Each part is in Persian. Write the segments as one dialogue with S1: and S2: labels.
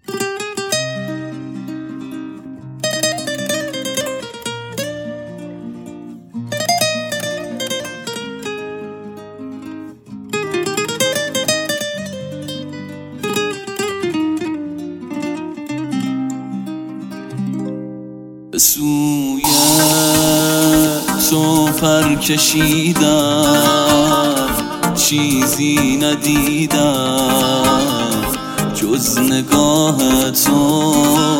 S1: به سوی تو پر کشیدم، چیزی ندیدم جز نگاه تو.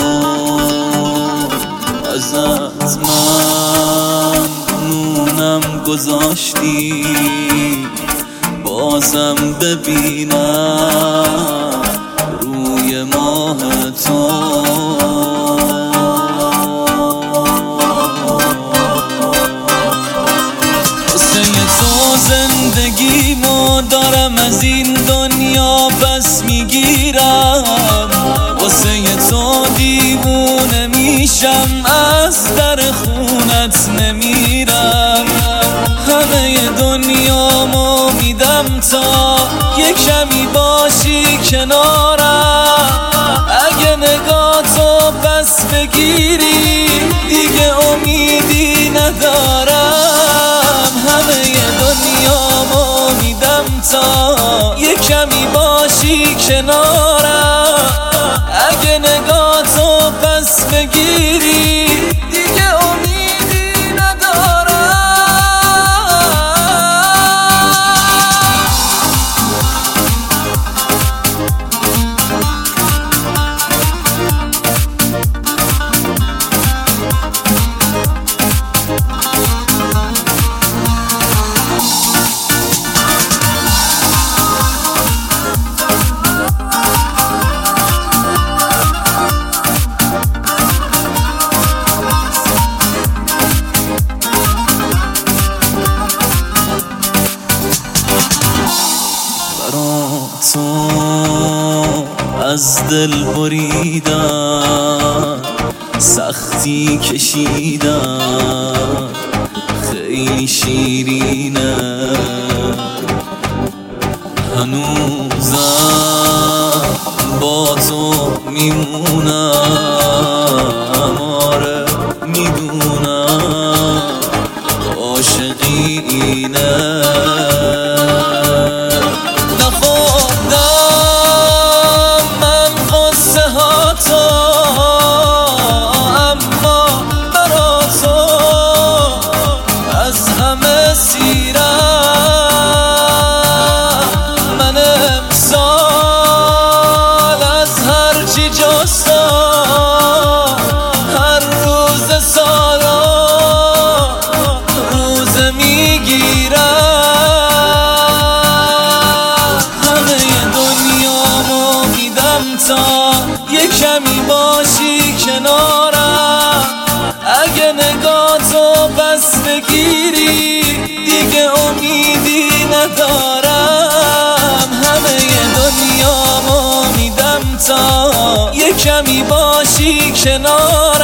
S1: ازت ممنونم گذاشتی بازم ببینم روی ماه تو. زندگیمو دارم از این دنیا پس میگیرم، واسه تو دیوونه میشم، از در خونت نمیرم. همه دنیامو میدم تا یه کمی باشی کنارم. اگه نگاهتو پس بگیری دیگه امیدی ندارم. همه دنیامو میدم تا یه کمی باشی کنارم. اگه نگاهتو پس بگیری دیگه امیدی ندارم. تو از دل بریدم، سختی کشیدم، خیلی شیرینه. هنوزم با تو میمونم، آره میدونم عاشقی اینه. یه کمی باشی کنارم. اگه نگاهتو پس بگیری دیگه امیدی ندارم. همه دنیامو میدم تا یه کمی باشی کنارم.